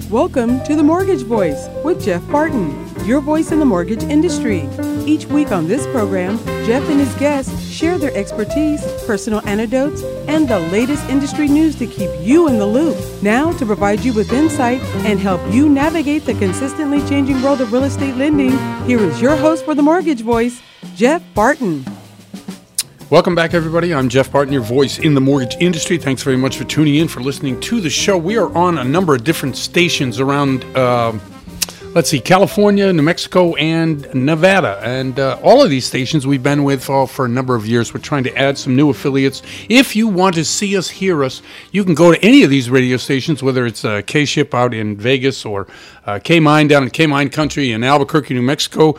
Welcome to The Mortgage Voice with Jeff Barton, your voice in the mortgage industry. Each week on this program, Jeff and his guests share their expertise, personal anecdotes, and the latest industry news to keep you in the loop. Now, to provide you with insight and help you navigate the consistently changing world of real estate lending, here is your host for The Mortgage Voice, Jeff Barton. Welcome back, everybody. I'm Jeff Barton, your voice in the mortgage industry. Thanks very much for tuning in, for listening to the show. We are on a number of different stations around, California, New Mexico, and Nevada. And all of these stations we've been with for a number of years. We're trying to add some new affiliates. If you want to see us, hear us, you can go to any of these radio stations, whether it's K-Ship out in Vegas or K-Mine down in K-Mine Country in Albuquerque, New Mexico,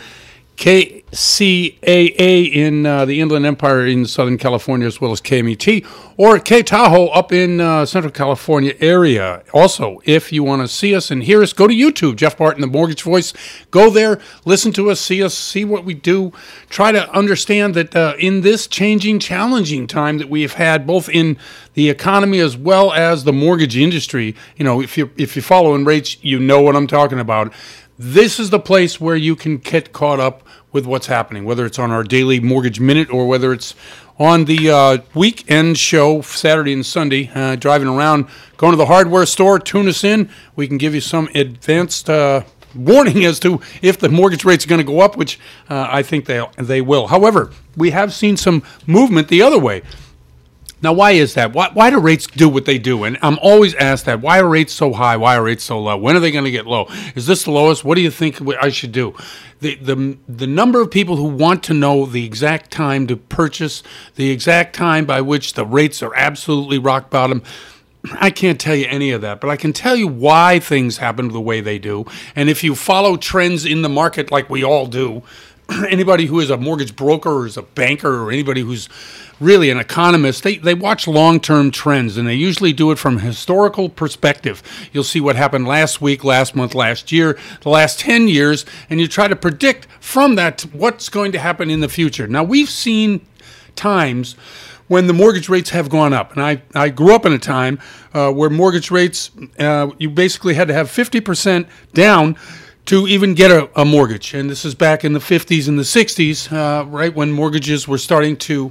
KCAA in the Inland Empire in Southern California, as well as KMET, or K-Tahoe up in Central California area. Also, if you want to see us and hear us, go to YouTube, Jeff Barton, The Mortgage Voice. Go there, listen to us, see what we do. Try to understand that in this changing, challenging time that we have had, both in the economy as well as the mortgage industry, you know, if you're following rates, you know what I'm talking about. This is the place where you can get caught up with what's happening, whether it's on our daily Mortgage Minute or whether it's on the weekend show, Saturday and Sunday, driving around, going to the hardware store, tune us in. We can give you some advanced warning as to if the mortgage rates are going to go up, which I think they will. However, we have seen some movement the other way. Now, why is that? Why do rates do what they do? And I'm always asked that. Why are rates so high? Why are rates so low? When are they going to get low? Is this the lowest? What do you think I should do? The number of people who want to know the exact time to purchase, the exact time by which the rates are absolutely rock bottom, I can't tell you any of that, but I can tell you why things happen the way they do. And if you follow trends in the market like we all do, anybody who is a mortgage broker or is a banker or anybody who's really an economist, they watch long-term trends, and they usually do it from a historical perspective. You'll see what happened last week, last month, last year, the last 10 years, and you try to predict from that what's going to happen in the future. Now, we've seen times when the mortgage rates have gone up, and I grew up in a time where mortgage rates, you basically had to have 50% down to even get a mortgage. And this is back in the 50s and the 60s, right when mortgages were starting to,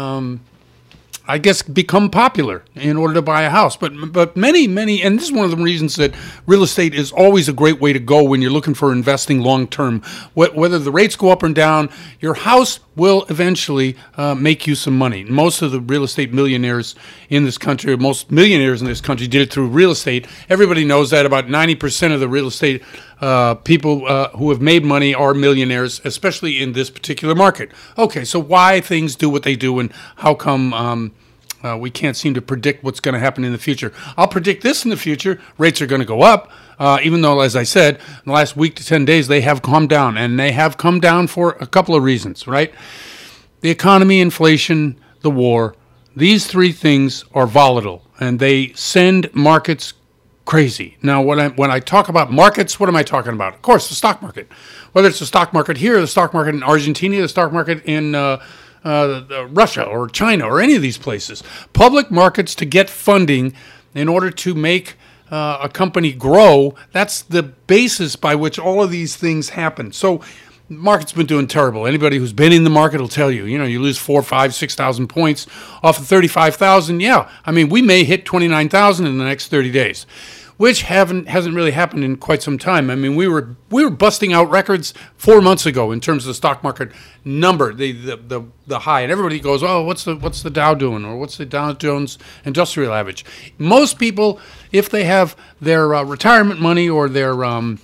become popular in order to buy a house. But many, and this is one of the reasons that real estate is always a great way to go when you're looking for investing long-term. Whether the rates go up or down, your house will eventually make you some money. Most of the real estate millionaires in this country, or most millionaires in this country, did it through real estate. Everybody knows that about 90% of the real estate people who have made money are millionaires, especially in this particular market. Okay, so why things do what they do, and how come we can't seem to predict what's going to happen in the future? I'll predict this in the future. Rates are going to go up, even though, as I said, in the last week to 10 days, they have come down, and they have come down for a couple of reasons, right? The economy, inflation, the war, these three things are volatile, and they send markets crazy. Now, when I talk about markets, what am I talking about? Of course, the stock market. Whether it's the stock market here, the stock market in Argentina, the stock market in Russia or China or any of these places. Public markets to get funding in order to make a company grow, that's the basis by which all of these things happen. So the market's been doing terrible. Anybody who's been in the market will tell you, you lose 4,000, 5,000, 6,000 points off of 35,000. Yeah, I mean, we may hit 29,000 in the next 30 days. Which hasn't really happened in quite some time. I mean, we were busting out records 4 months ago in terms of the stock market number, the high, and everybody goes, "Oh, what's the Dow doing, or what's the Dow Jones Industrial Average?" Most people, if they have their retirement money or their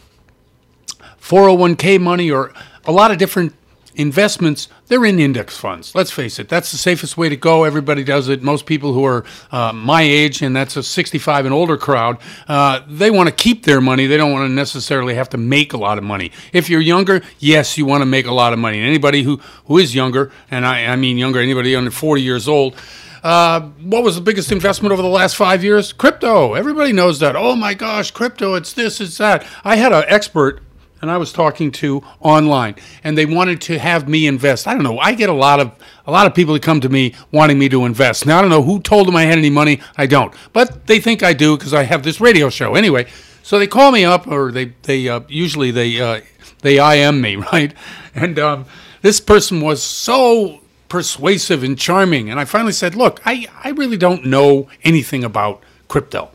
401k money or a lot of different investments, they're in index funds. Let's face it, that's the safest way to go. Everybody does it. Most people who are my age, and that's a 65 and older crowd, they want to keep their money. They don't want to necessarily have to make a lot of money. If you're younger, yes, you want to make a lot of money. And anybody who is younger, and I mean younger, anybody under 40 years old, what was the biggest investment over the last 5 years? Crypto. Everybody knows that. Oh my gosh, crypto, it's this, it's that. I had an expert and I was talking to online, and they wanted to have me invest. I don't know. I get a lot of people that come to me wanting me to invest. Now, I don't know who told them I had any money. I don't. But they think I do because I have this radio show. Anyway, So they call me up, or they usually they IM me, right? And this person was so persuasive and charming, and I finally said, "Look, I really don't know anything about crypto.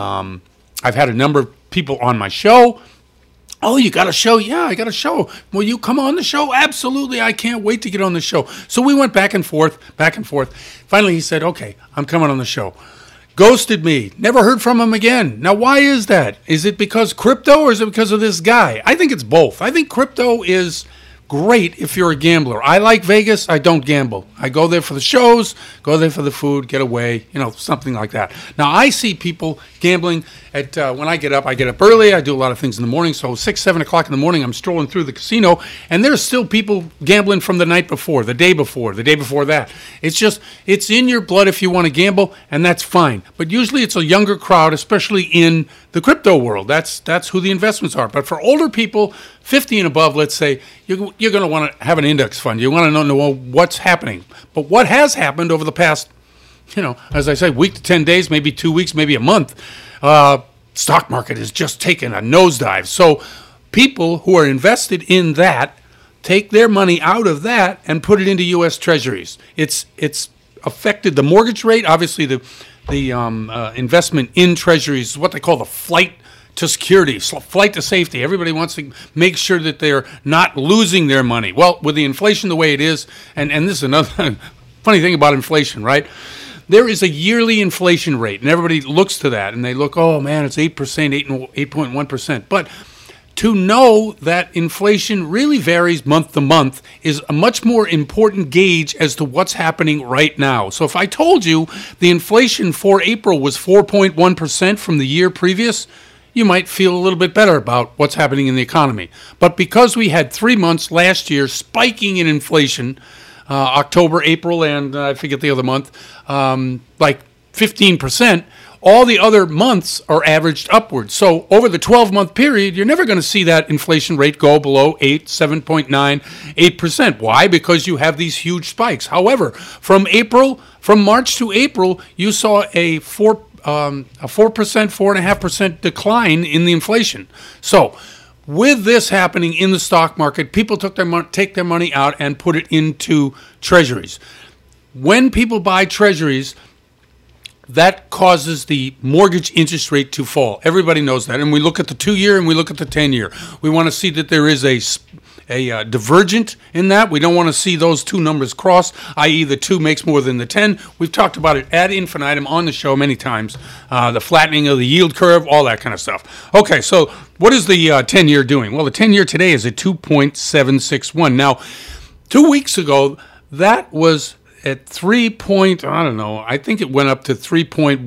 I've had a number of people on my show." "Oh, you got a show?" "Yeah, I got a show." "Will you come on the show?" "Absolutely, I can't wait to get on the show." So we went back and forth, back and forth. Finally, he said, "Okay, I'm coming on the show." Ghosted me. Never heard from him again. Now, why is that? Is it because crypto, or is it because of this guy? I think it's both. I think crypto is great if you're a gambler. I like Vegas. I don't gamble. I go there for the shows, go there for the food, get away, something like that. Now, I see people gambling at when I get up early. I do a lot of things in the morning. So 6, 7 o'clock in the morning, I'm strolling through the casino, and there's still people gambling from the night before, the day before that. It's in your blood if you want to gamble, and that's fine. But usually it's a younger crowd, especially in the crypto world. That's who the investments are. But for older people, 50 and above, let's say, you're going to want to have an index fund. You want to know what's happening. But what has happened over the past, as I say, week to 10 days, maybe 2 weeks, maybe a month, stock market has just taken a nosedive. So people who are invested in that take their money out of that and put it into U.S. Treasuries. It's affected the mortgage rate. Obviously, the investment in Treasuries is what they call the flight to security, flight to safety. Everybody wants to make sure that they're not losing their money. Well, with the inflation the way it is, and this is another funny thing about inflation, right? There is a yearly inflation rate, and everybody looks to that, and they look, oh man, it's 8%, 8.1%. But to know that inflation really varies month to month is a much more important gauge as to what's happening right now. So if I told you the inflation for April was 4.1% from the year previous, you might feel a little bit better about what's happening in the economy. But because we had 3 months last year spiking in inflation, October, April, and I forget the other month, like 15%, all the other months are averaged upwards. So over the 12-month period, you're never going to see that inflation rate go below 7.9, 8%. Why? Because you have these huge spikes. However, from March to April, you saw a 4%, 4.5% decline in the inflation. So with this happening in the stock market, people take their money out and put it into treasuries. When people buy treasuries, that causes the mortgage interest rate to fall. Everybody knows that. And we look at the 2-year and we look at the 10-year. We want to see that there is a divergent in that. We don't want to see those two numbers cross, i.e. the 2 makes more than the 10. We've talked about it ad infinitum on the show many times, the flattening of the yield curve, all that kind of stuff. Okay, so what is the 10-year doing? Well, the 10-year today is at 2.761. Now, 2 weeks ago, that was at I think it went up to 3.15,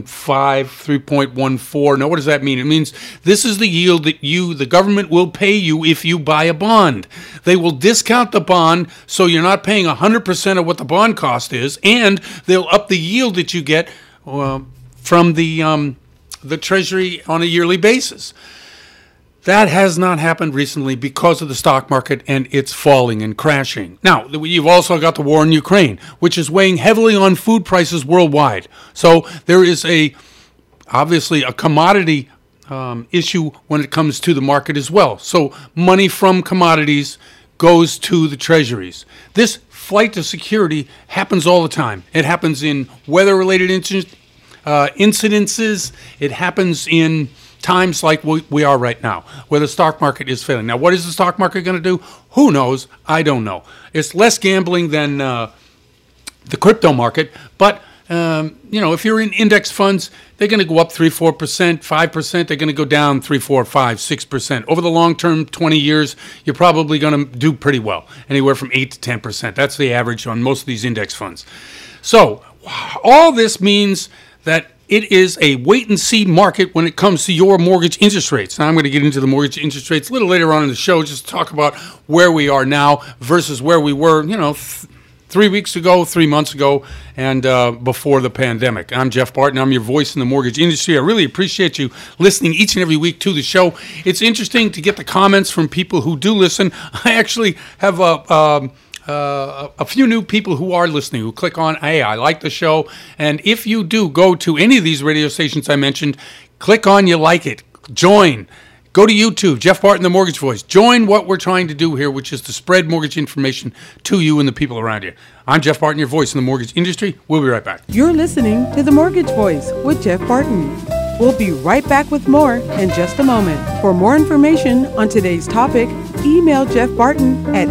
3.14. Now, what does that mean? It means this is the yield that the government will pay you if you buy a bond. They will discount the bond so you're not paying 100% of what the bond cost is, and they'll up the yield that you get from the Treasury on a yearly basis. That has not happened recently because of the stock market and it's falling and crashing. Now, you've also got the war in Ukraine, which is weighing heavily on food prices worldwide. So there is obviously a commodity issue when it comes to the market as well. So money from commodities goes to the treasuries. This flight to security happens all the time. It happens in weather-related incidences. It happens in times like we are right now, where the stock market is failing. Now, what is the stock market going to do? Who knows? I don't know. It's less gambling than the crypto market, but if you're in index funds, they're going to go up 3-4%, 5%. They're going to go down 3, 4, 5, 6%. Over the long term, 20 years, you're probably going to do pretty well, anywhere from 8 to 10%. That's the average on most of these index funds. So all this means that it is a wait-and-see market when it comes to your mortgage interest rates. Now, I'm going to get into the mortgage interest rates a little later on in the show, just to talk about where we are now versus where we were, 3 weeks ago, 3 months ago, and before the pandemic. I'm Jeff Barton. I'm your voice in the mortgage industry. I really appreciate you listening each and every week to the show. It's interesting to get the comments from people who do listen. I actually have a few new people who are listening, who click on, hey, I like the show. And if you do go to any of these radio stations I mentioned, click on you like it. Join. Go to YouTube, Jeff Barton, the Mortgage Voice. Join what we're trying to do here, which is to spread mortgage information to you and the people around you. I'm Jeff Barton, your voice in the mortgage industry. We'll be right back. You're listening to The Mortgage Voice with Jeff Barton. We'll be right back with more in just a moment. For more information on today's topic, email Jeff Barton at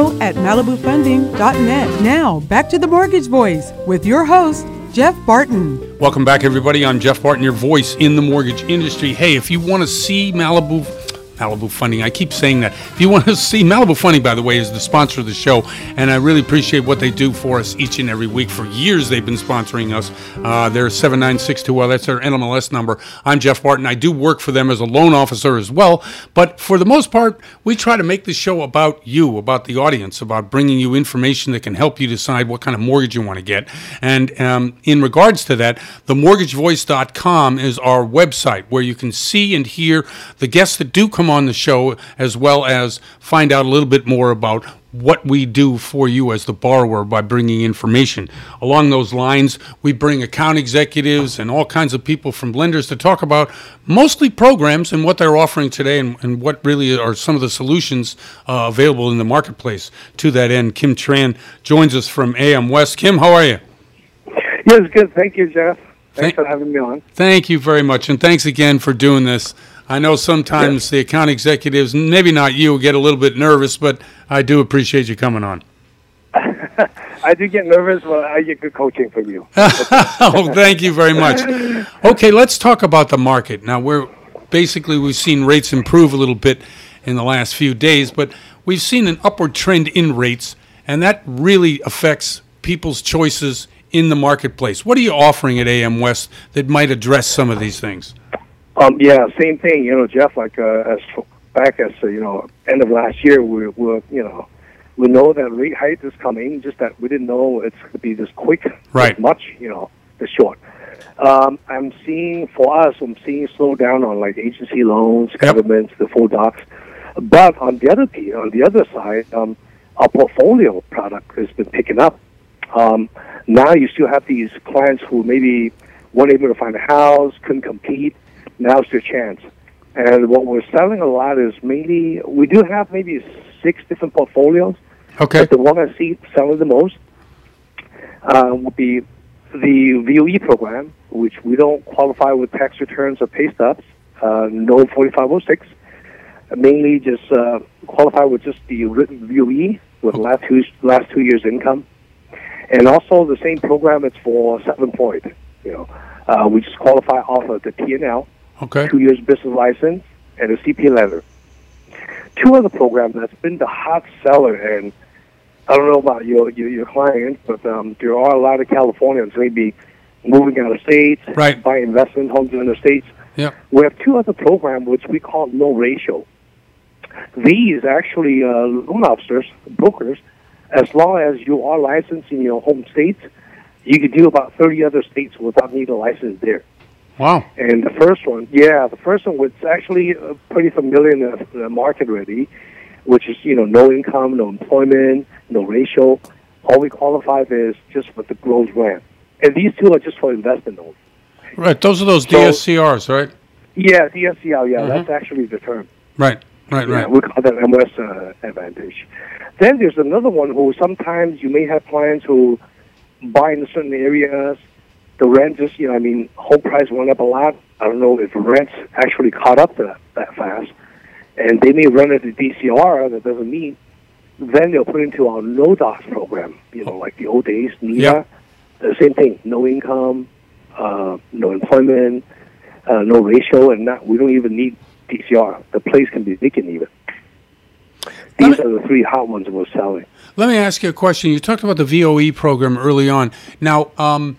info@malibufunding.net. Now, back to The Mortgage Voice with your host, Jeff Barton. Welcome back, everybody. I'm Jeff Barton, your voice in the mortgage industry. Hey, if you want to see Malibu Funding, I keep saying that. If you want to see Malibu Funding, by the way, is the sponsor of the show, and I really appreciate what they do for us each and every week. For years, they've been sponsoring us. They're 7962. That's their NMLS number. I'm Jeff Barton. I do work for them as a loan officer as well, but for the most part, we try to make the show about you, about the audience, about bringing you information that can help you decide what kind of mortgage you want to get. And in regards to that, themortgagevoice.com is our website where you can see and hear the guests that do come on the show, as well as find out a little bit more about what we do for you as the borrower by bringing information. Along those lines, we bring account executives and all kinds of people from lenders to talk about mostly programs and what they're offering today and what really are some of the solutions available in the marketplace. To that end, Kim Tran joins us from AM West. Kim, how are you? Yes, good. Thank you, Jeff. Thanks for having me on. Thank you very much, and thanks again for doing this. I know sometimes the account executives, maybe not you, get a little bit nervous, but I do appreciate you coming on. I do get nervous, but I get good coaching from you. Oh, thank you very much. Okay, let's talk about the market. Now, we've seen rates improve a little bit in the last few days, but we've seen an upward trend in rates, and that really affects people's choices in the marketplace. What are you offering at AM West that might address some of these things? Yeah, same thing. Jeff. Like as back as end of last year, we know that rate hike is coming. Just that we didn't know it's going to be this quick, right? This much, this short. I'm seeing slow down on like agency loans, governments, the full docs. But on the other side, our portfolio product has been picking up. Now you still have these clients who maybe weren't able to find a house, couldn't compete. Now's their chance. And what we're selling a lot is mainly, we do have maybe 6 different portfolios. Okay. But the one I see selling the most would be the VOE program, which we don't qualify with tax returns or pay stubs, no 4506. Mainly just qualify with just the written VOE with last 2 years' income. And also the same program, it's for self-employed. We just qualify off of the P&L. Okay. 2 years business license and a CPA letter. 2 other programs that's been the hot seller, and I don't know about your clients, but there are a lot of Californians maybe moving out of states, right, buying investment homes in the states. Yeah. We have 2 other programs which we call no ratio. These actually loan officers, brokers, as long as you are licensed in your home states, you can do about 30 other states without needing a license there. Wow. And the first one was actually pretty familiar in the market already, which is, no income, no employment, no ratio. All we qualify is just with the gross rent. And these 2 are just for investment only. Right. Those are those DSCRs, right? Yeah, DSCR, yeah, that's actually the term. Right. Yeah, we call that MS Advantage. Then there's another one who sometimes you may have clients who buy in certain areas. The rent just, home price went up a lot. I don't know if rents actually caught up to that fast. And they may run into DCR that doesn't meet. Then they'll put into our no docs program, like the old days, NIDA. Yep. The same thing, no income, no employment, no ratio, and we don't even need DCR. The place can be vacant even. These are the 3 hot ones we're selling. Let me ask you a question. You talked about the VOE program early on. Now,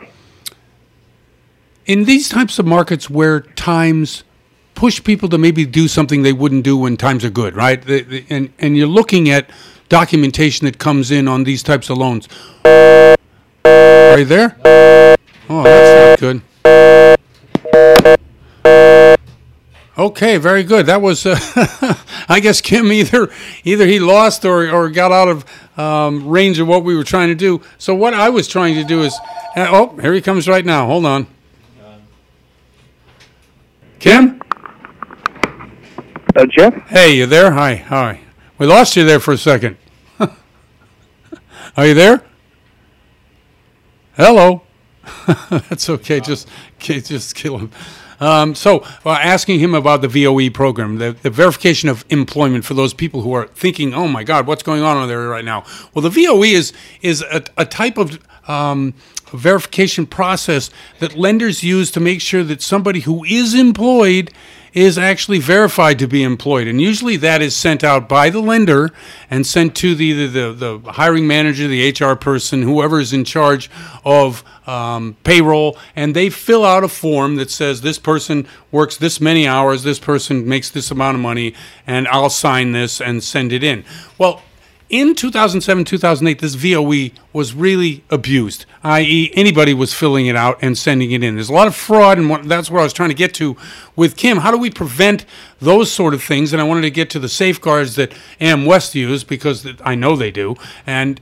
in these types of markets where times push people to maybe do something they wouldn't do when times are good, right? And you're looking at documentation that comes in on these types of loans. Are you there? Oh, that's not good. Okay, very good. That was, I guess, Kim, either he lost or got out of range of what we were trying to do. So what I was trying to do is, here he comes right now. Hold on. Kim? Jeff? Hey, you there? Hi. We lost you there for a second. Are you there? Hello. That's okay. Just kill him. Asking him about the VOE program, the verification of employment for those people who are thinking, oh my God, what's going on over there right now? Well, the VOE is a type of verification process that lenders use to make sure that somebody who is employed is actually verified to be employed. And usually that is sent out by the lender and sent to the hiring manager, the HR person, whoever is in charge of payroll, and they fill out a form that says this person works this many hours, this person makes this amount of money, and I'll sign this and send it in. Well, in 2007, 2008, this VOE was really abused, i.e. anybody was filling it out and sending it in. There's a lot of fraud, and that's where I was trying to get to with Kim. How do we prevent those sort of things? And I wanted to get to the safeguards that AM West use, because I know they do, and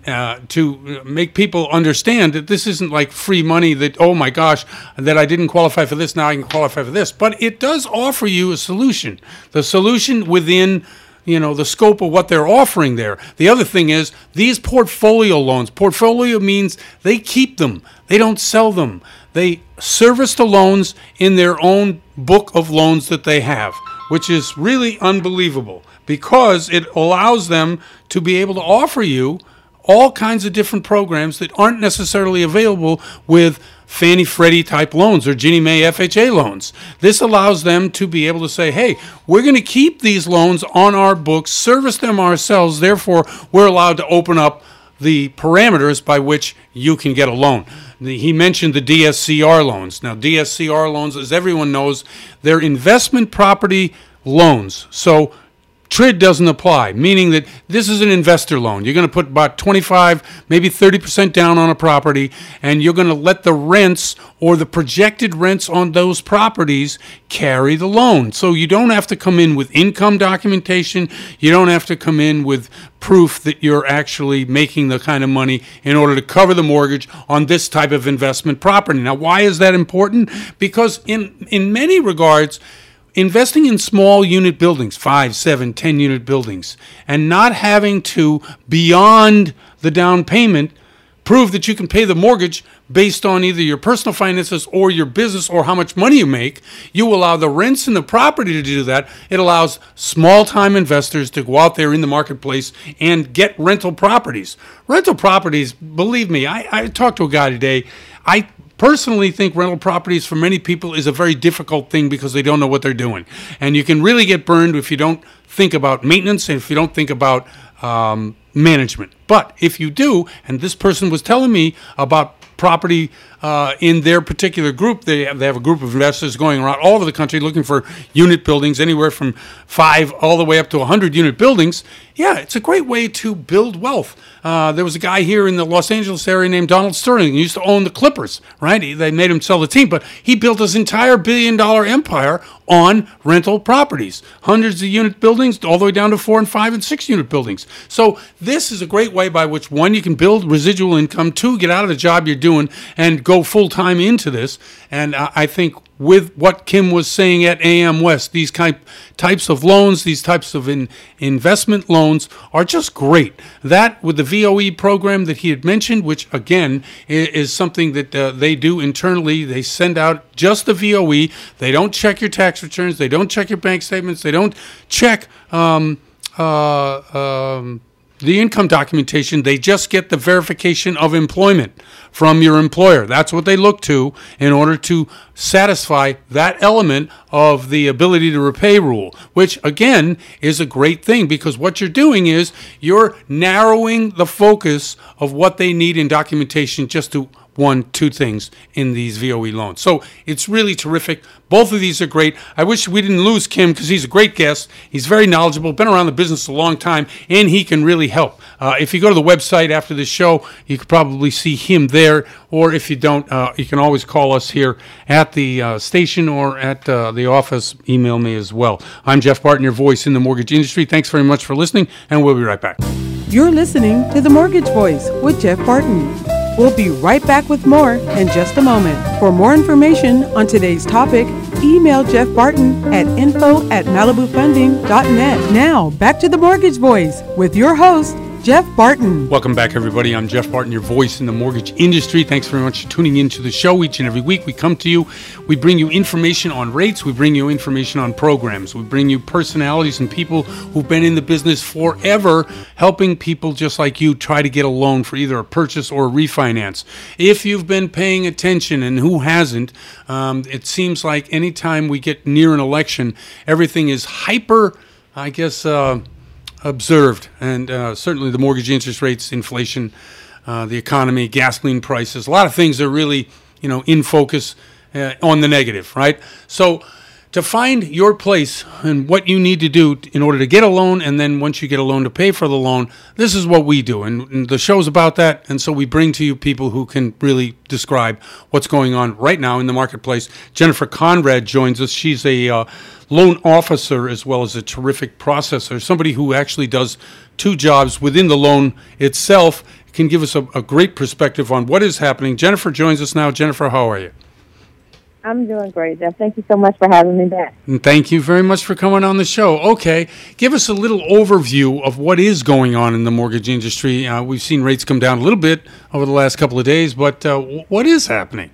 to make people understand that this isn't like free money that, oh my gosh, that I didn't qualify for this, now I can qualify for this. But it does offer you a solution. The solution within the scope of what they're offering there. The other thing is these portfolio loans. Portfolio means they keep them. They don't sell them. They service the loans in their own book of loans that they have, which is really unbelievable because it allows them to be able to offer you all kinds of different programs that aren't necessarily available with Fannie Freddie type loans or Ginnie Mae FHA loans. This allows them to be able to say, hey, we're going to keep these loans on our books, service them ourselves, therefore we're allowed to open up the parameters by which you can get a loan. He mentioned the DSCR loans. Now, DSCR loans, as everyone knows, they're investment property loans. So TRID doesn't apply, meaning that this is an investor loan. You're going to put about 25, maybe 30% down on a property, and you're going to let the rents or the projected rents on those properties carry the loan. So you don't have to come in with income documentation. You don't have to come in with proof that you're actually making the kind of money in order to cover the mortgage on this type of investment property. Now, why is that important? Because in many regards, investing in small unit buildings, 5, 7, 10 unit buildings, and not having to, beyond the down payment, prove that you can pay the mortgage based on either your personal finances or your business or how much money you make, you allow the rents in the property to do that. It allows small-time investors to go out there in the marketplace and get rental properties. Rental properties, believe me, I talked to a guy today. I personally think rental properties for many people is a very difficult thing because they don't know what they're doing. And you can really get burned if you don't think about maintenance and if you don't think about management. But if you do, and this person was telling me about property in their particular group, they have a group of investors going around all over the country looking for unit buildings, anywhere from 5 all the way up to 100 unit buildings. Yeah, it's a great way to build wealth. There was a guy here in the Los Angeles area named Donald Sterling. He used to own the Clippers, right? They made him sell the team, but he built his entire billion-dollar empire on rental properties. Hundreds of unit buildings, all the way down to 4 and 5 and 6 unit buildings. So this is a great way by which, one, you can build residual income, 2, get out of the job you're doing and go full-time into this. And I think with what Kim was saying at AM West, these types of loans, these types of investment loans are just great. That with the VOE program that he had mentioned, which again is something that they do internally, they send out just the VOE. They don't check your tax returns. They don't check your bank statements. They don't check the income documentation. They just get the verification of employment from your employer. That's what they look to in order to satisfy that element of the ability to repay rule, which again is a great thing because what you're doing is you're narrowing the focus of what they need in documentation just to 1-2 things in these VOE loans. So it's really terrific. Both of these are great. I wish we didn't lose Kim because he's a great guest. He's very knowledgeable, been around the business a long time, and he can really help. If you go to the website after this show, you could probably see him there, or if you don't, you can always call us here at the station or at the office. Email me as well. I'm Jeff Barton, your voice in the mortgage industry. Thanks very much for listening, and we'll be right back. You're listening to The Mortgage Voice with Jeff Barton. We'll be right back with more in just a moment. For more information on today's topic, Email Jeff Barton at info@malibufunding.net. Now, back to the Mortgage Voice with your host, Jeff Barton. Welcome back, everybody. I'm Jeff Barton, your voice in the mortgage industry. Thanks very much for tuning into the show each and every week. We come to you, we bring you information on rates, we bring you information on programs, we bring you personalities and people who've been in the business forever, helping people just like you try to get a loan for either a purchase or a refinance. If you've been paying attention, and who hasn't, it seems like anytime we get near an election, everything is hyper, observed, and certainly the mortgage interest rates, inflation, the economy, gasoline prices, a lot of things are really, in focus on the negative, right? So to find your place and what you need to do in order to get a loan, and then once you get a loan to pay for the loan, this is what we do. And the show's about that, and so we bring to you people who can really describe what's going on right now in the marketplace. Jennifer Conrad joins us. She's a loan officer as well as a terrific processor, somebody who actually does two jobs within the loan itself, can give us a great perspective on what is happening. Jennifer joins us now. Jennifer, how are you? I'm doing great, Jeff. Thank you so much for having me back. And thank you very much for coming on the show. Okay, give us a little overview of what is going on in the mortgage industry. We've seen rates come down a little bit over the last couple of days, but what is happening?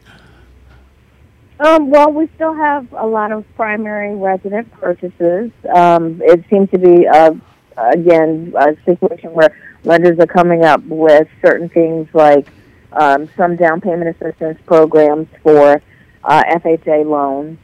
Well, we still have a lot of primary resident purchases. It seems to be, again, a situation where lenders are coming up with certain things like some down payment assistance programs for FHA loans.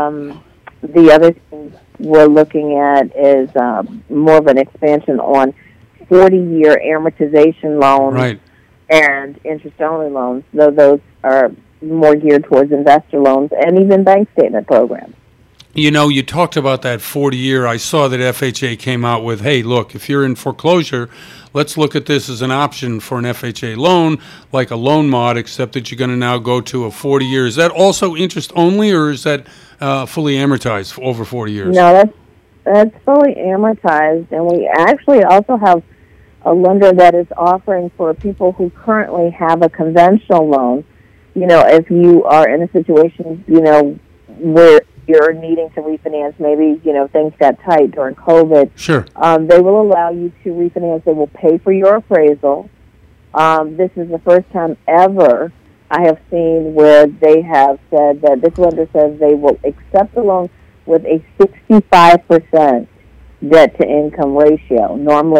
The other thing we're looking at is more of an expansion on 40-year amortization loans, right, and interest-only loans, though those are more geared towards investor loans and even bank statement programs. You talked about that 40-year. I saw that FHA came out with, hey, look, if you're in foreclosure, let's look at this as an option for an FHA loan, like a loan mod, except that you're going to now go to a 40-year. Is that also interest only, or is that fully amortized for over 40 years? No, that's fully amortized, and we actually also have a lender that is offering for people who currently have a conventional loan. If you are in a situation, where you're needing to refinance, maybe, things got tight during COVID. Sure. They will allow you to refinance. They will pay for your appraisal. This is the first time ever I have seen where they have said that this lender says they will accept the loan with a 65% debt-to-income ratio. Normally,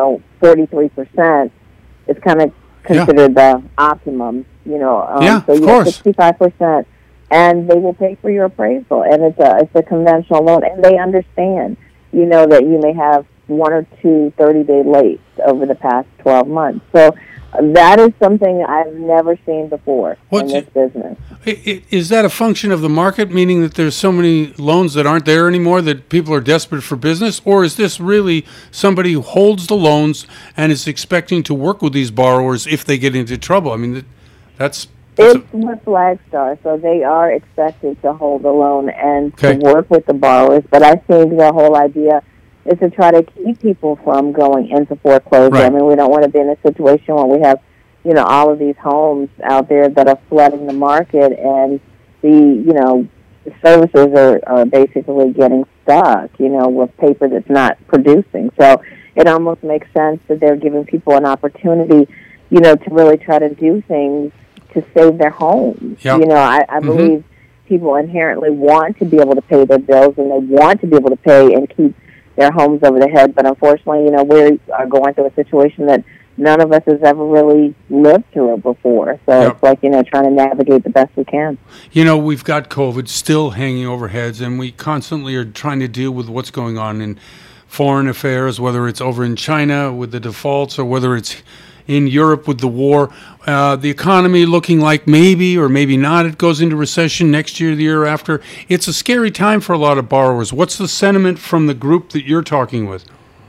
33% is kind of considered the optimum, of so course. 65%, and they will pay for your appraisal, and it's a conventional loan, and they understand, that you may have one or two 30-day lates over the past 12 months. So that is something I've never seen before in this business. Is that a function of the market, meaning that there's so many loans that aren't there anymore that people are desperate for business? Or is this really somebody who holds the loans and is expecting to work with these borrowers if they get into trouble? I mean, it's with Flagstar, so they are expected to hold the loan and to work with the borrowers. But I think the whole idea is to try to keep people from going into foreclosure. Right. I mean, we don't want to be in a situation where we have, all of these homes out there that are flooding the market, and the services are basically getting stuck, with paper that's not producing. So it almost makes sense that they're giving people an opportunity, to really try to do things to save their homes. Yep. I believe people inherently want to be able to pay their bills, and they want to be able to pay and keep their homes over their head. But unfortunately, we are going through a situation that none of us has ever really lived through it before. So It's like, trying to navigate the best we can. We've got COVID still hanging over heads, and we constantly are trying to deal with what's going on in foreign affairs, whether it's over in China with the defaults or whether it's in Europe with the war. The economy looking like maybe or maybe not it goes into recession next year, the year after. It's a scary time for a lot of borrowers. What's the sentiment from the group that you're talking with?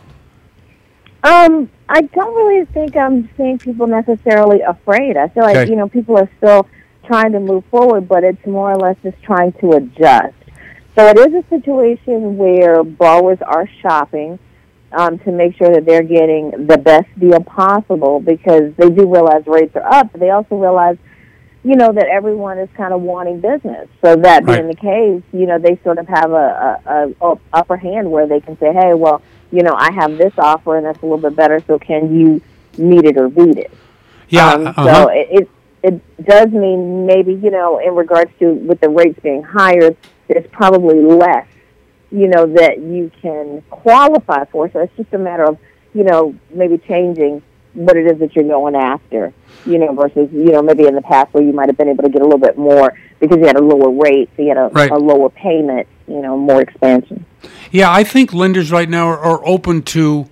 I don't really think I'm seeing people necessarily afraid. I feel like, people are still trying to move forward, but it's more or less just trying to adjust. So it is a situation where borrowers are shopping to make sure that they're getting the best deal possible, because they do realize rates are up, but they also realize, that everyone is kind of wanting business. So that Right. being the case, they sort of have a upper hand where they can say, hey, well, I have this offer and that's a little bit better, so can you meet it or beat it? Yeah. So it does mean maybe, in regards to with the rates being higher, there's probably less, that you can qualify for. So it's just a matter of, maybe changing what it is that you're going after, versus, maybe in the past where you might have been able to get a little bit more because you had a lower rate, so you had Right. a lower payment, more expansion. Yeah, I think lenders right now are open to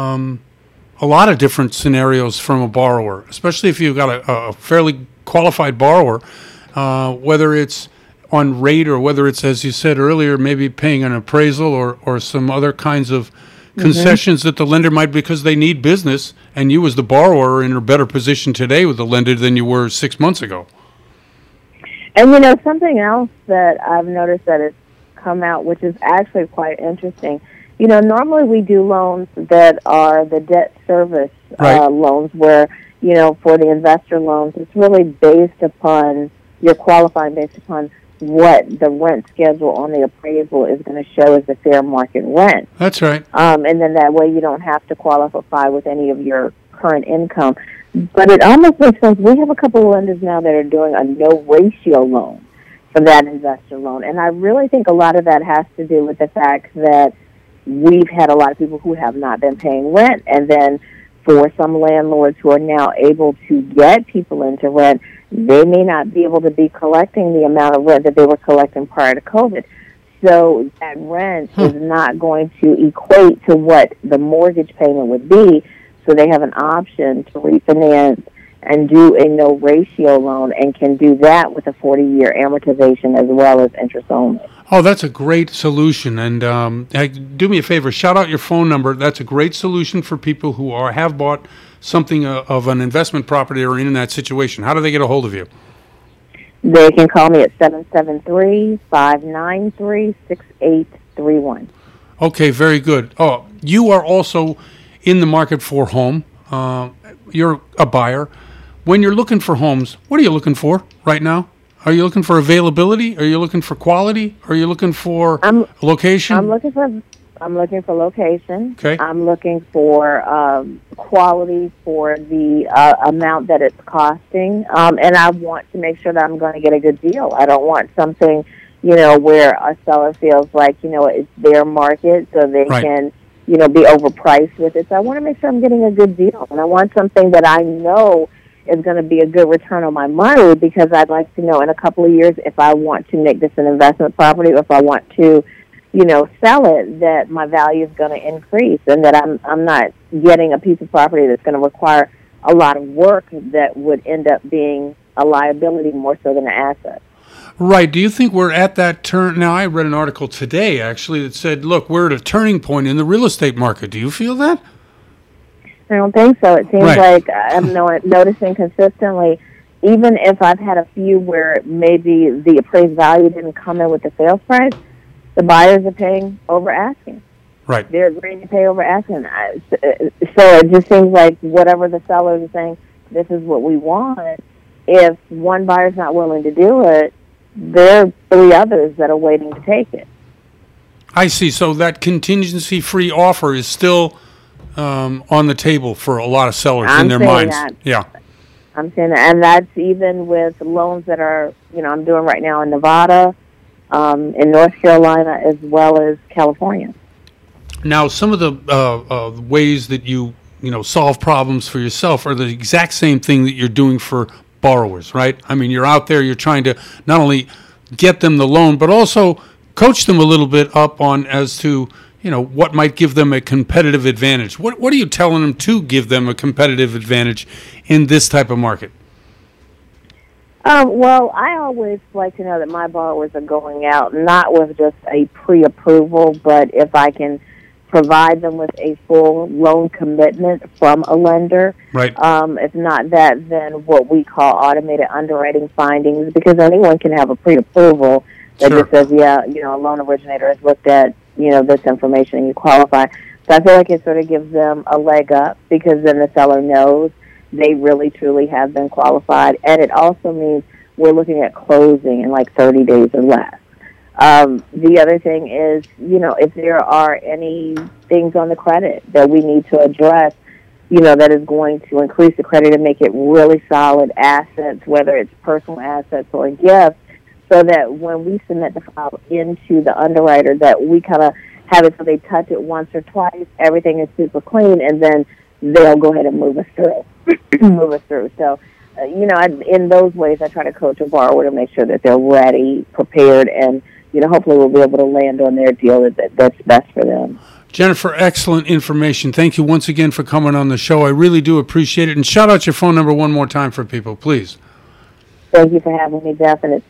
a lot of different scenarios from a borrower, especially if you've got a fairly qualified borrower, whether it's on rate or whether it's, as you said earlier, maybe paying an appraisal or some other kinds of concessions that the lender might, because they need business, and you as the borrower are in a better position today with the lender than you were 6 months ago. And, something else that I've noticed that has come out, which is actually quite interesting. Normally we do loans that are the debt service Right. loans where, for the investor loans, it's really based upon, you're qualifying based upon what the rent schedule on the appraisal is going to show as the fair market rent. That's right. And then that way you don't have to qualify with any of your current income. But it almost makes sense. We have a couple of lenders now that are doing a no-ratio loan for that investor loan. And I really think a lot of that has to do with the fact that we've had a lot of people who have not been paying rent. And then for some landlords who are now able to get people into rent, they may not be able to be collecting the amount of rent that they were collecting prior to COVID. So that rent is not going to equate to what the mortgage payment would be. So they have an option to refinance and do a no-ratio loan, and can do that with a 40-year amortization as well as interest only. Oh, that's a great solution. And hey, do me a favor, shout out your phone number. That's a great solution for people who have bought something of an investment property or in that situation. How do they get a hold of you? They can call me at 773-593-6831. Okay, very good. Oh, you are also in the market for home. You're a buyer. When you're looking for homes, what are you looking for right now? Are you looking for availability? Are you looking for quality? Are you looking for location? I'm looking for location. Okay. I'm looking for quality for the amount that it's costing, and I want to make sure that I'm going to get a good deal. I don't want something, where a seller feels like, it's their market, so they Right. can, be overpriced with it. So I want to make sure I'm getting a good deal, and I want something that I know is going to be a good return on my money, because I'd like to know in a couple of years if I want to make this an investment property, or if I want to, sell it, that my value is going to increase, and that I'm not getting a piece of property that's going to require a lot of work that would end up being a liability more so than an asset. Right. Do you think we're at that turn? Now, I read an article today, actually, that said, look, we're at a turning point in the real estate market. Do you feel that? I don't think so. It seems Right. like I'm noticing consistently, even if I've had a few where maybe the appraised value didn't come in with the sales price, the buyers are paying over asking. Right. They're agreeing to pay over asking. So it just seems like whatever the sellers are saying, this is what we want. If one buyer's not willing to do it, there are three others that are waiting to take it. I see. So that contingency-free offer is still on the table for a lot of sellers in their minds. That. Yeah. I'm saying that, and that's even with loans that are, I'm doing right now in Nevada, in North Carolina, as well as California. Now, some of the ways that you solve problems for yourself are the exact same thing that you're doing for borrowers, right? I mean, you're out there, you're trying to not only get them the loan, but also coach them a little bit up on as to what might give them a competitive advantage. What are you telling them to give them a competitive advantage in this type of market? Well, I always like to know that my borrowers are going out not with just a pre-approval, but if I can provide them with a full loan commitment from a lender. Right. If not that, then what we call automated underwriting findings, because anyone can have a pre-approval that Sure. just says, a loan originator has looked at, this information and you qualify. So I feel like it sort of gives them a leg up, because then the seller knows they really truly have been qualified. And it also means we're looking at closing in like 30 days or less. The other thing is, if there are any things on the credit that we need to address, that is going to increase the credit and make it really solid assets, whether it's personal assets or gifts, so that when we submit the file into the underwriter, that we kind of have it so they touch it once or twice, everything is super clean, and then they'll go ahead and move us through. So, in those ways, I try to coach a borrower to make sure that they're ready, prepared, and hopefully we'll be able to land on their deal that's best for them. Jennifer, excellent information. Thank you once again for coming on the show. I really do appreciate it. And shout out your phone number one more time for people, please. Thank you for having me, Jeff, and it's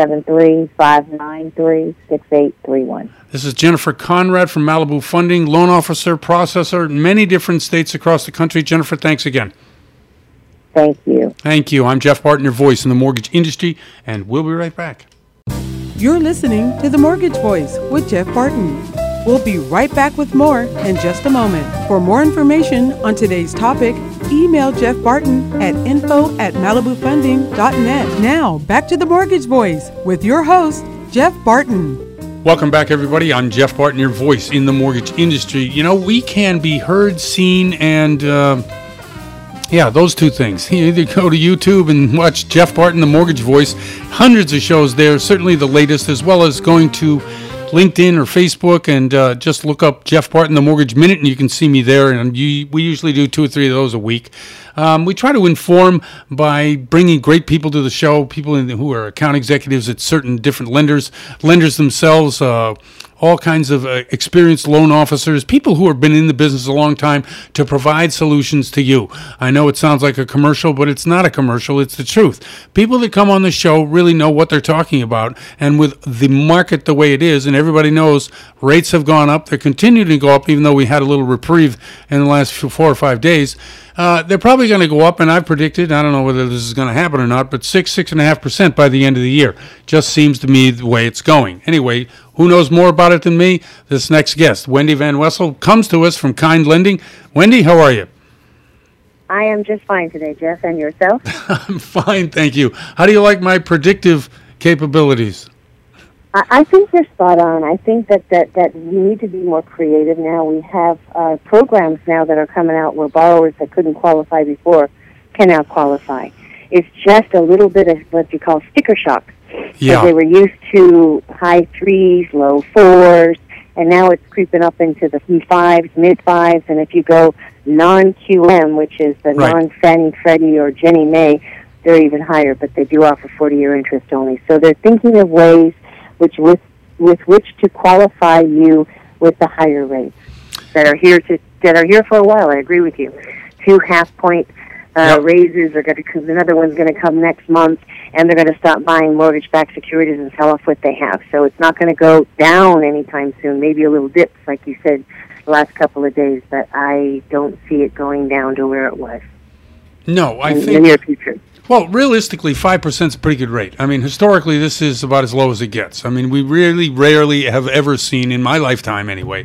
773-593-6831. This is Jennifer Conrad from Malibu Funding, loan officer, processor in many different states across the country. Jennifer, thanks again. Thank you. Thank you. I'm Jeff Barton, your voice in the mortgage industry, and we'll be right back. You're listening to The Mortgage Voice with Jeff Barton. We'll be right back with more in just a moment. For more information on today's topic, email Jeff Barton at info@malibufunding.net. Now, back to The Mortgage Voice with your host, Jeff Barton. Welcome back, everybody. I'm Jeff Barton, your voice in the mortgage industry. We can be heard, seen, and those two things. You either go to YouTube and watch Jeff Barton, the mortgage voice, hundreds of shows there, certainly the latest, as well as going to LinkedIn or Facebook and just look up Jeff Barton, the Mortgage Minute, and you can see me there. And we usually do 2 or 3 of those a week. We try to inform by bringing great people to the show, people who are account executives at certain different lenders themselves, all kinds of experienced loan officers, people who have been in the business a long time to provide solutions to you. I know it sounds like a commercial, but it's not a commercial. It's the truth. People that come on the show really know what they're talking about. And with the market the way it is, and everybody knows rates have gone up, they're continuing to go up, even though we had a little reprieve in the last 4 or 5 days. They're probably going to go up, and I've predicted, I don't know whether this is going to happen or not, but 6.5% by the end of the year. Just seems to me the way it's going. Anyway, who knows more about it than me? This next guest, Wendy Van Wessel, comes to us from Kind Lending. Wendy, how are you? I am just fine today, Jeff, and yourself? I'm fine, thank you. How do you like my predictive capabilities? I think you're spot on. I think that we need to be more creative now. We have programs now that are coming out where borrowers that couldn't qualify before can now qualify. It's just a little bit of what you call sticker shock. Yeah. They were used to high 3s, low 4s, and now it's creeping up into the 5s, mid-5s, and if you go non-QM, which is the non-Fannie, Freddie, or Ginnie Mae, they're even higher, but they do offer 40-year interest only. So they're thinking of ways with which to qualify you with the higher rates that are here for a while. I agree with you. 2 half-point raises are going to come. Another one's going to come next month, and they're going to stop buying mortgage-backed securities and sell off what they have. So it's not going to go down anytime soon. Maybe a little dips, like you said, the last couple of days, but I don't see it going down to where it was. No, I think in the near future. Well, realistically, 5% is a pretty good rate. I mean, historically, this is about as low as it gets. I mean, we really rarely have ever seen, in my lifetime anyway,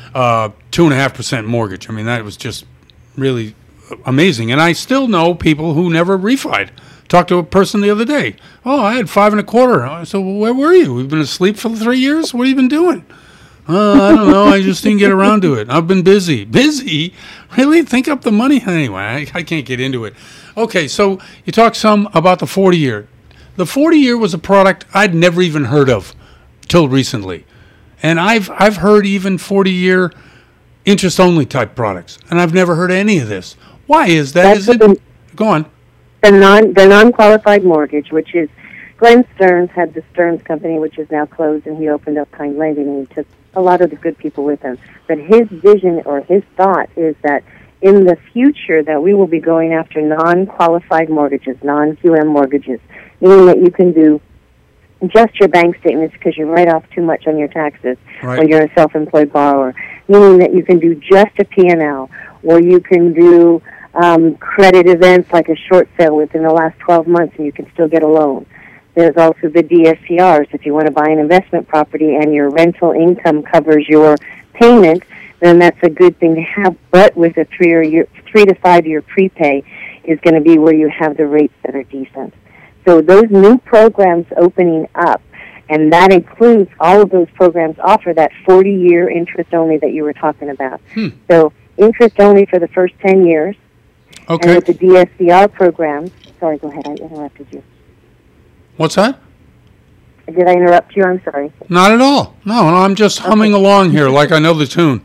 2.5% mortgage. I mean, that was just really amazing. And I still know people who never refied. Talked to a person the other day. Oh, I had 5.25. So, well, where were you? We've been asleep for 3 years? What have you been doing? I don't know. I just didn't get around to it. I've been busy. Busy? Really? Think up the money? Anyway, I can't get into it. Okay, so you talked some about the 40-year. The 40-year was a product I'd never even heard of till recently. And I've heard even 40-year interest-only type products, and I've never heard any of this. Why is that? Go on. The non-qualified mortgage, which is Glenn Stearns had the Stearns Company, which is now closed, and he opened up Kind Lending, and he took a lot of the good people with him. But his vision or his thought is that in the future that we will be going after non-qualified mortgages, non-QM mortgages, meaning that you can do just your bank statements because you write off too much on your taxes when you're a self-employed borrower, meaning that you can do just a P&L, or you can do credit events like a short sale within the last 12 months and you can still get a loan. There's also the DSCRs. If you want to buy an investment property and your rental income covers your payment, then that's a good thing to have. But with a 3 to 5 year prepay is going to be where you have the rates that are decent. So those new programs opening up, and that includes all of those programs offer that 40-year interest only that you were talking about. So interest only for the first 10 years. Okay. And with the DSCR program, sorry, go ahead, I interrupted you. What's that? Did I interrupt you? I'm sorry. Not at all. No, I'm just humming along here like I know the tune.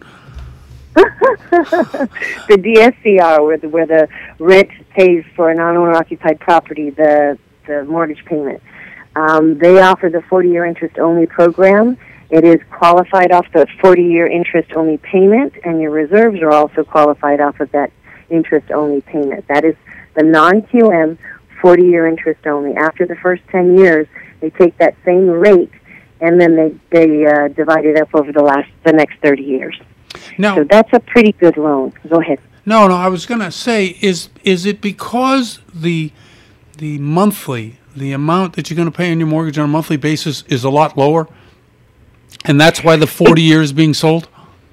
The DSCR, where the rent pays for a non-owner occupied property, the mortgage payment. They offer the 40-year interest-only program. It is qualified off the 40-year interest-only payment, and your reserves are also qualified off of that interest-only payment. That is the non-QM 40-year interest-only. After the first 10 years, they take that same rate, and then they divide it up over the next 30 years. Now, so that's a pretty good loan. Go ahead. No, I was going to say, is it because the monthly, the amount that you're going to pay on your mortgage on a monthly basis is a lot lower, and that's why the 40 years is being sold?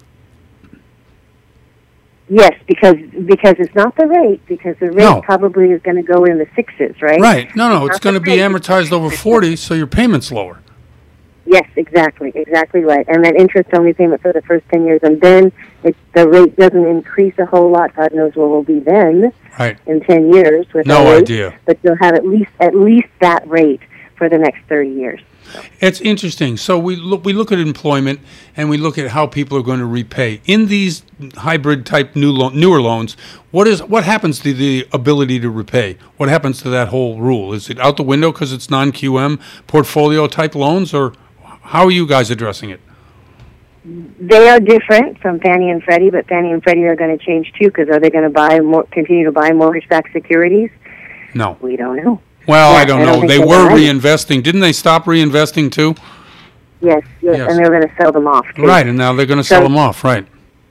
Yes, because it's not the rate, because the rate probably is going to go in the sixes, right? Right. No, it's going to be amortized over 40, so your payment's lower. Yes, exactly right. And then interest-only payment for the first 10 years, and then the rate doesn't increase a whole lot. God knows what will be then in 10 years. With no idea. But you'll have at least that rate for the next 30 years. It's interesting. So we look at employment, and we look at how people are going to repay. In these hybrid-type newer loans, what happens to the ability to repay? What happens to that whole rule? Is it out the window because it's non-QM portfolio-type loans, or how are you guys addressing it? They are different from Fannie and Freddie, but Fannie and Freddie are going to change too, because are they going to continue to buy mortgage-backed securities? No. We don't know. Well, I don't know. They were reinvesting. Didn't they stop reinvesting too? Yes. And they're going to sell them off too. Right, and now they're going to sell them off, right.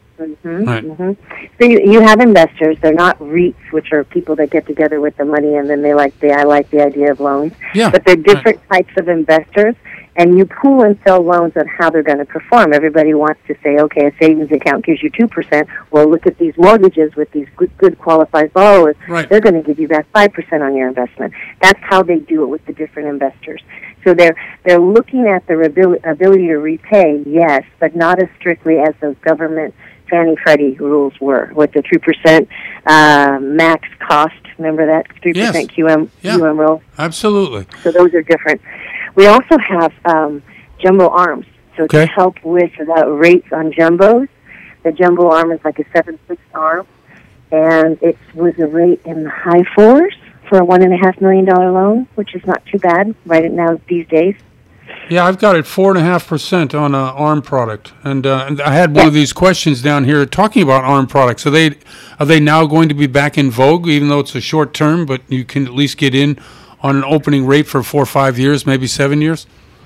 So you have investors. They're not REITs, which are people that get together with the money and then I like the idea of loans. Yeah. But they're different types of investors, and you pool and sell loans on how they're going to perform. Everybody wants to say, okay, a savings account gives you 2%. Well, look at these mortgages with these good qualified borrowers. Right. They're going to give you back 5% on your investment. That's how they do it with the different investors. So they're looking at their ability to repay, yes, but not as strictly as those government Fannie Freddie rules were, with the 3% max cost. Remember that 3% yes. QM rule? Absolutely. So those are different. We also have jumbo arms. So to help with the rates on jumbos, the jumbo arm is like a 7/6 arm, and it was a rate in the high fours for a $1.5 million loan, which is not too bad right now these days. Yeah, I've got it 4.5% on an ARM product, and I had one of these questions down here talking about ARM products. Are they now going to be back in vogue, even though it's a short term, but you can at least get in on an opening rate for 4 or 5 years, maybe 7 years?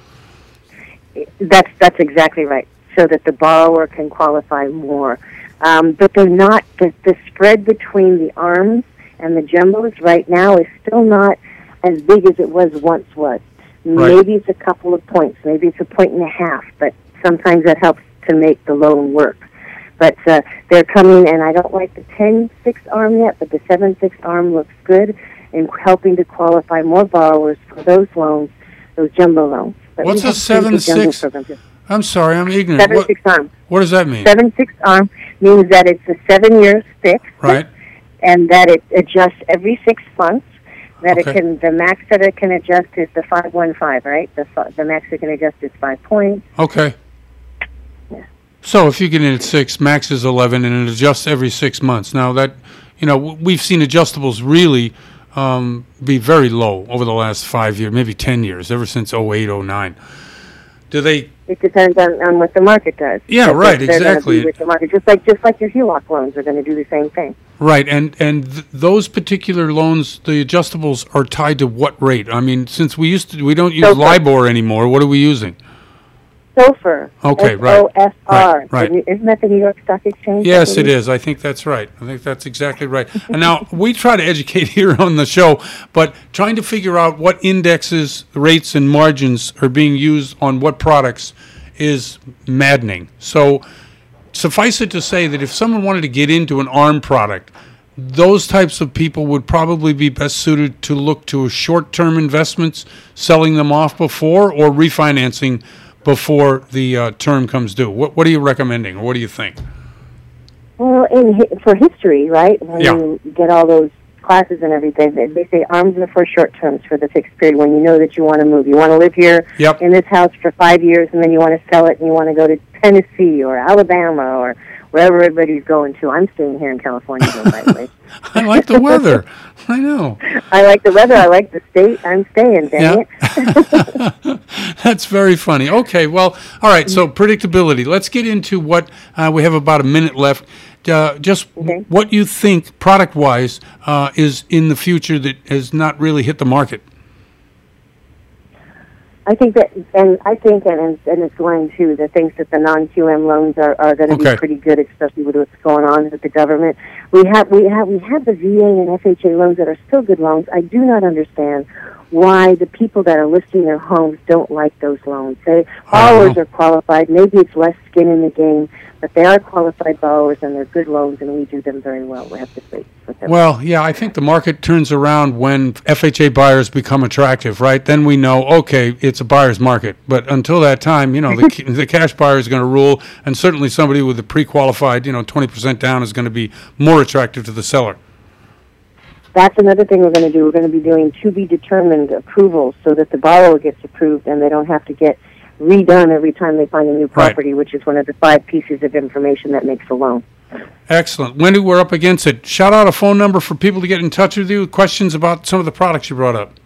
That's exactly right, so that the borrower can qualify more. But they're not, the spread between the ARMs and the jumbos right now is still not as big as it once was. Right. Maybe it's a couple of points, maybe it's 1.5 points, but sometimes that helps to make the loan work. But they're coming, and I don't like the 10/6 arm yet, but the 7/6 arm looks good in helping to qualify more borrowers for those loans, those jumbo loans. But what's a 7/6? I'm sorry, I'm ignorant. 7/6 arm. What does that mean? 7/6 arm means that it's a 7 years fixed, right, and that it adjusts every 6 months. That it can, the max that it can adjust is the 515, right? The max it can adjust is 5 points. Okay. Yeah. So if you get in at 6, max is 11, and it adjusts every 6 months. Now that, we've seen adjustables really be very low over the last 5 years, maybe 10 years, ever since 08, 09. Do they? It depends on what the market does. Yeah, right, exactly. With the market, just like your HELOC loans are going to do the same thing. Right, and those particular loans, the adjustables are tied to what rate? I mean, since we don't use LIBOR anymore, what are we using? SOFR. Okay, right. SOFR. Right. Isn't that the New York Stock Exchange? Yes, it is. I think that's right. I think that's exactly right. And now, we try to educate here on the show, but trying to figure out what indexes, rates, and margins are being used on what products is maddening. So suffice it to say that if someone wanted to get into an ARM product, those types of people would probably be best suited to look to short-term investments, selling them off before, or refinancing before the term comes due. What are you recommending, or what do you think? Well, for history, right, when Yeah. you get all those classes and everything, they say arms are for short terms, for the fixed period, when you know that you want to move. You want to live here Yep. in this house for 5 years, and then you want to sell it, and you want to go to Tennessee or Alabama or wherever everybody's going to. I'm staying here in California, though, by the way. I like the weather. I know. I like the weather. I like the state. I'm staying, dang it. That's very funny. Okay, well, all right, so predictability. Let's get into what we have about a minute left. Just Okay. what you think, product-wise, is in the future that has not really hit the market. I think that, and it's going to, the things that the non-QM loans are going to Okay. be pretty good, especially with what's going on with the government. We have the VA and FHA loans that are still good loans. I do not understand why the people that are listing their homes don't like those loans. Borrowers are qualified. Maybe it's less skin in the game, but they are qualified borrowers and they're good loans, and we do them very well. We have to say. Well, yeah, I think the market turns around when FHA buyers become attractive, right? Then we know, okay, it's a buyer's market. But until that time, the cash buyer is going to rule, and certainly somebody with a pre-qualified, 20% down is going to be more attractive to the seller. That's another thing we're going to do. We're going to be doing to-be-determined approvals so that the borrower gets approved and they don't have to get redone every time they find a new property, which is one of the 5 pieces of information that makes a loan. Excellent. Wendy, we're up against it. Shout out a phone number for people to get in touch with you, questions about some of the products you brought up.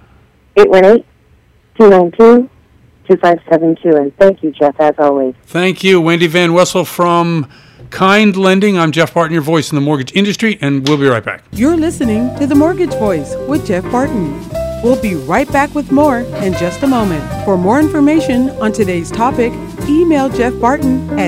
818-292-2572. And thank you, Jeff, as always. Thank you. Wendy Van Wessel from Kind Lending. I'm Jeff Barton, your voice in the mortgage industry, and we'll be right back. You're listening to The Mortgage Voice with Jeff Barton. We'll be right back with more in just a moment. For more information on today's topic, email Jeff Barton at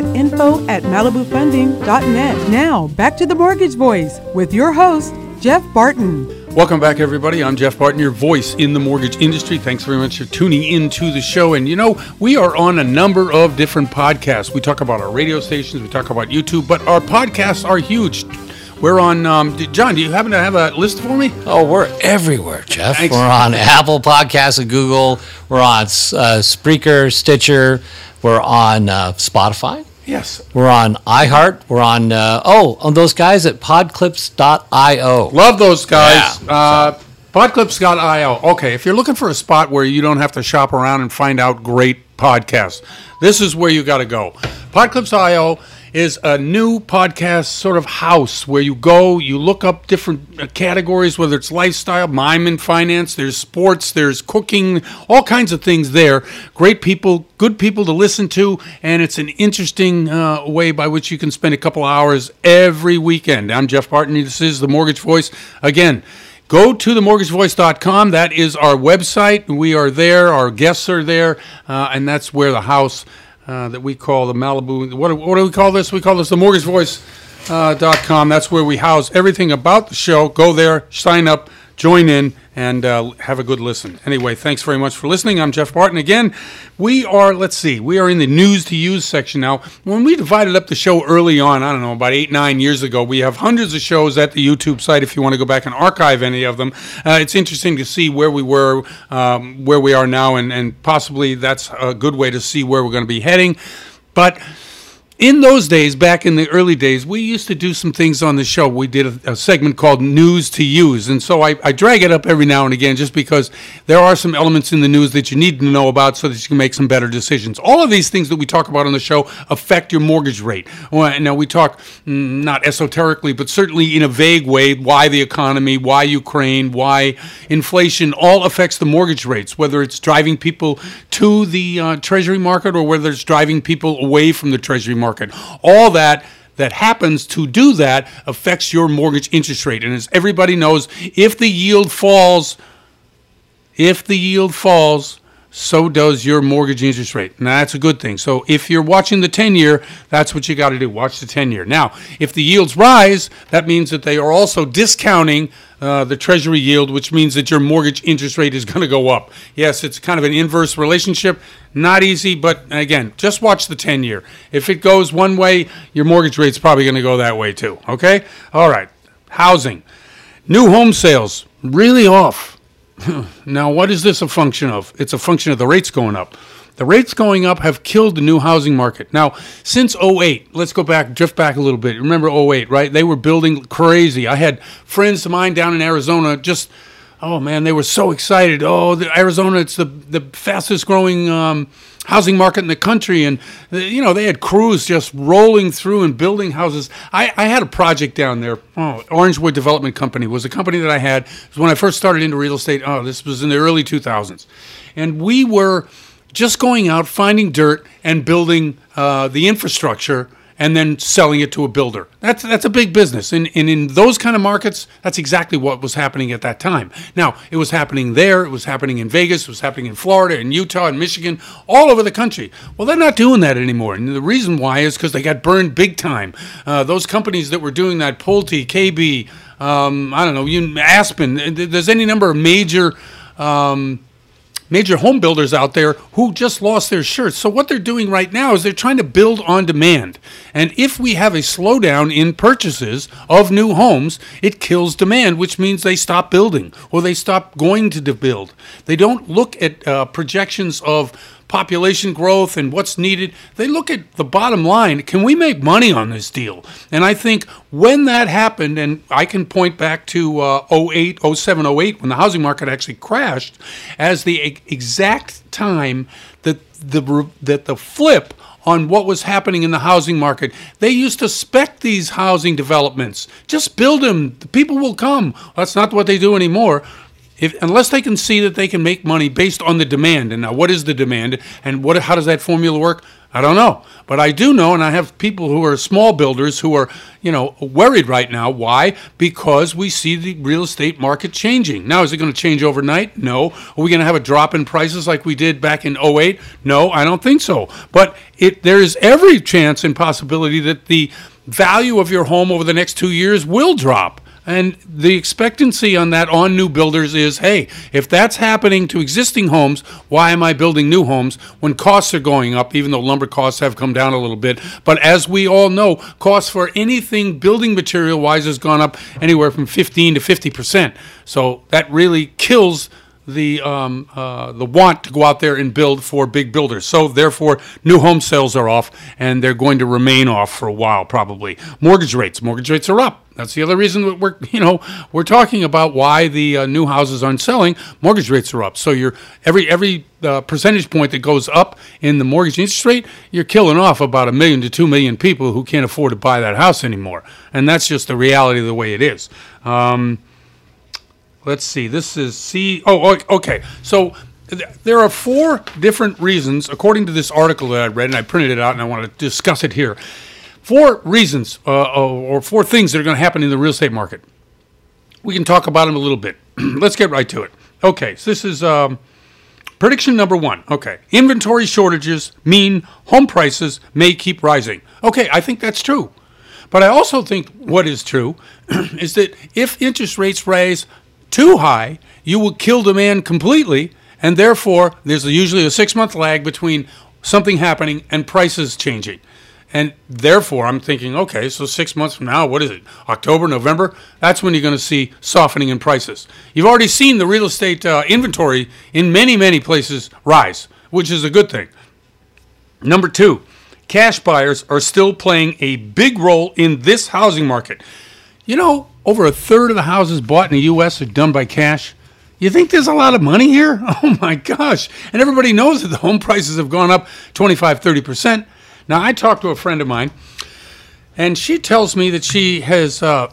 info@malibufunding.net. Now, back to The Mortgage Voice with your host, Jeff Barton. Welcome back, everybody. I'm Jeff Barton, your voice in the mortgage industry. Thanks very much for tuning into the show. And, we are on a number of different podcasts. We talk about our radio stations, we talk about YouTube, but our podcasts are huge. We're on, John, do you happen to have a list for me? Oh, we're everywhere, Jeff. Thanks. We're on Apple Podcasts and Google. We're on Spreaker, Stitcher. We're on Spotify. Yes. We're on iHeart. We're on, on those guys at podclips.io. Love those guys. Yeah. Podclips.io. Okay, if you're looking for a spot where you don't have to shop around and find out great podcasts, this is where you got to go. Podclips.io is a new podcast sort of house where you go, you look up different categories, whether it's lifestyle, mime and finance, there's sports, there's cooking, all kinds of things there. Great people, good people to listen to, and it's an interesting way by which you can spend a couple hours every weekend. I'm Jeff Barton. This is The Mortgage Voice. Again, go to themortgagevoice.com. That is our website. We are there. Our guests are there, and that's where the house that we call the Malibu. What do we call this? We call this the mortgagevoice.com. That's where we house everything about the show. Go there, sign up, join in, and have a good listen. Anyway, thanks very much for listening. I'm Jeff Barton. Again, we are in the news to use section now. When we divided up the show early on, I don't know, about 8-9 years ago, we have hundreds of shows at the YouTube site if you want to go back and archive any of them. It's interesting to see where we were, where we are now, and possibly that's a good way to see where we're going to be heading. But in those days, back in the early days, we used to do some things on the show. We did a segment called News to Use, and so I drag it up every now and again just because there are some elements in the news that you need to know about so that you can make some better decisions. All of these things that we talk about on the show affect your mortgage rate. Now, we talk not esoterically, but certainly in a vague way, why the economy, why Ukraine, why inflation, all affects the mortgage rates, whether it's driving people to the Treasury market or whether it's driving people away from the Treasury market. All that happens to do that affects your mortgage interest rate. And as everybody knows, if the yield falls, so does your mortgage interest rate. Now, that's a good thing. So if you're watching the 10-year, that's what you got to do. Watch the 10-year. Now, if the yields rise, that means that they are also discounting the Treasury yield, which means that your mortgage interest rate is going to go up. Yes, it's kind of an inverse relationship. Not easy, but again, just watch the 10-year. If it goes one way, your mortgage rate's probably going to go that way too. Okay? All right. housing. New home sales, really off. Now, what is this a function of? It's a function of the rates going up. The rates going up have killed the new housing market. Now, since 08, let's drift back a little bit. Remember 08, right? They were building crazy. I had friends of mine down in Arizona just, oh man, they were so excited. Oh, Arizona, it's the fastest growing housing market in the country. And, they had crews just rolling through and building houses. I had a project down there. Orangewood Development Company was a company that I had. It was when I first started into real estate. This was in the early 2000s. And we were just going out, finding dirt, and building the infrastructure, and then selling it to a builder. That's a big business. And in those kind of markets, that's exactly what was happening at that time. Now, it was happening there. It was happening in Vegas. It was happening in Florida, in Utah, in Michigan, all over the country. Well, they're not doing that anymore. And the reason why is because they got burned big time. Those companies that were doing that, Pulte, KB, I don't know, Aspen, there's any number of major home builders out there who just lost their shirts. So what they're doing right now is they're trying to build on demand. And if we have a slowdown in purchases of new homes, it kills demand, which means they stop building or they stop going to build. They don't look at projections of population growth and what's needed. They look at the bottom line. Can we make money on this deal? And I think when that happened, and I can point back to 08, 07, 08, when the housing market actually crashed, as the exact time that the flip on what was happening in the housing market. They used to spec these housing developments. Just build them. The people will come. That's not what they do anymore. Unless they can see that they can make money based on the demand. And now, what is the demand? And how does that formula work? I don't know. But I do know, and I have people who are small builders who are, worried right now. Why? Because we see the real estate market changing. Now, is it going to change overnight? No. Are we going to have a drop in prices like we did back in 08? No, I don't think so. But there is every chance and possibility that the value of your home over the next 2 years will drop. And the expectancy on that on new builders is, hey, if that's happening to existing homes, why am I building new homes when costs are going up, even though lumber costs have come down a little bit? But as we all know, costs for anything building material-wise has gone up anywhere from 15 to 50%. So that really kills the want to go out there and build for big builders. So therefore, new home sales are off, and they're going to remain off for a while probably. Mortgage rates are up. That's the other reason that we're talking about why the new houses aren't selling. Mortgage rates are up. So every percentage point that goes up in the mortgage interest rate, you're killing off about 1 million to 2 million people who can't afford to buy that house anymore. And that's just the reality of the way it is. Let's see. This is okay. So there are 4 different reasons, according to this article that I read, and I printed it out, and I want to discuss it here. 4 reasons or 4 things that are going to happen in the real estate market. We can talk about them a little bit. Let's get right to it. Okay, so this is prediction number 1. Okay, inventory shortages mean home prices may keep rising. Okay, I think that's true. But I also think what is true is that if interest rates rise too high, you will kill demand completely, and therefore there's usually a 6-month lag between something happening and prices changing. And therefore, I'm thinking, okay, so 6 months from now, what is it, October, November? That's when you're going to see softening in prices. You've already seen the real estate inventory in many, many places rise, which is a good thing. Number 2, cash buyers are still playing a big role in this housing market. Over a third of the houses bought in the U.S. are done by cash. You think there's a lot of money here? Oh, my gosh. And everybody knows that the home prices have gone up 25, 30%. Now, I talked to a friend of mine, and she tells me that she has a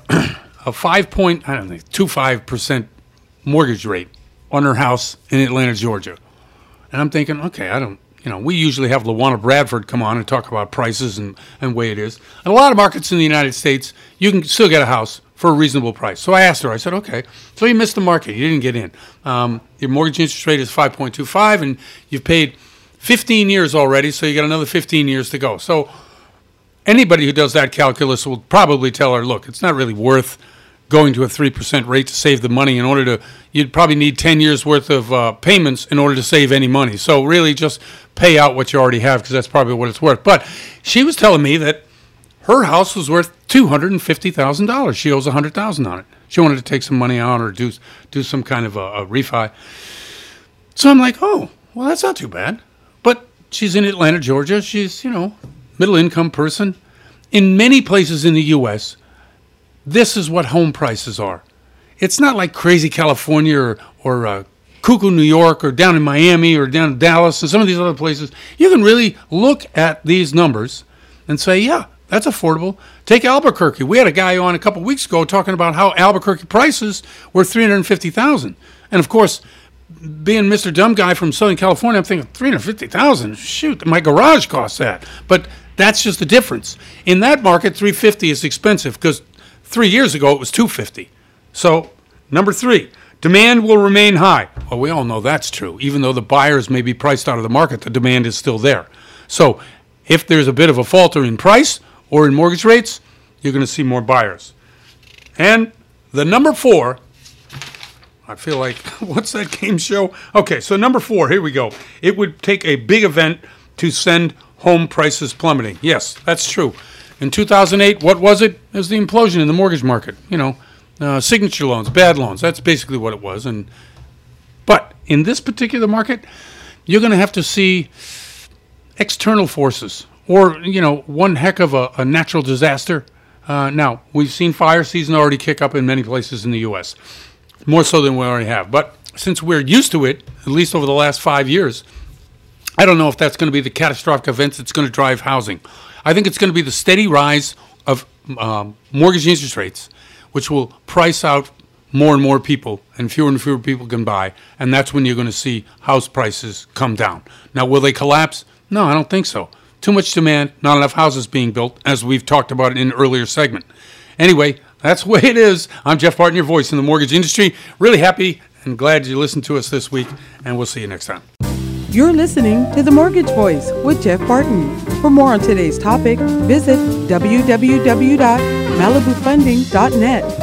5.25% mortgage rate on her house in Atlanta, Georgia. And I'm thinking, okay, we usually have LaWanna Bradford come on and talk about prices and way it is. In a lot of markets in the United States, you can still get a house for a reasonable price. So I asked her, I said, okay, so you missed the market. You didn't get in. Your mortgage interest rate is 5.25, and you've paid 15 years already, so you got another 15 years to go. So anybody who does that calculus will probably tell her, look, it's not really worth going to a 3% rate to save the money you'd probably need 10 years worth of payments in order to save any money. So really just pay out what you already have, because that's probably what it's worth. But she was telling me that her house was worth $250,000. She owes $100,000 on it. She wanted to take some money out or do some kind of a refi. So I'm like, oh, well, that's not too bad. But she's in Atlanta, Georgia. She's, middle income person. In many places in the U.S., this is what home prices are. It's not like crazy California or cuckoo New York or down in Miami or down in Dallas and some of these other places. You can really look at these numbers and say, yeah, that's affordable. Take Albuquerque. We had a guy on a couple of weeks ago talking about how Albuquerque prices were $350,000. And of course, being Mr. Dumb Guy from Southern California, I'm thinking $350,000. Shoot, my garage costs that. But that's just the difference. In that market, $350,000 is expensive because 3 years ago it was $250,000. So, number 3, demand will remain high. Well, we all know that's true. Even though the buyers may be priced out of the market, the demand is still there. So, if there's a bit of a falter in price or in mortgage rates, you're going to see more buyers. And the number 4, I feel like, what's that game show? Okay, so number 4, here we go. It would take a big event to send home prices plummeting. Yes, that's true. In 2008, what was it? It was the implosion in the mortgage market. Signature loans, bad loans. That's basically what it was. But in this particular market, you're going to have to see external forces or, one heck of a natural disaster. Now, we've seen fire season already kick up in many places in the U.S., more so than we already have. But since we're used to it, at least over the last 5 years, I don't know if that's going to be the catastrophic events that's going to drive housing. I think it's going to be the steady rise of mortgage interest rates, which will price out more and more people, and fewer people can buy, and that's when you're going to see house prices come down. Now, will they collapse? No, I don't think so. Too much demand, not enough houses being built, as we've talked about in an earlier segment. Anyway, that's the way it is. I'm Jeff Barton, your voice in the mortgage industry. Really happy and glad you listened to us this week, and we'll see you next time. You're listening to The Mortgage Voice with Jeff Barton. For more on today's topic, visit www.malibufunding.net.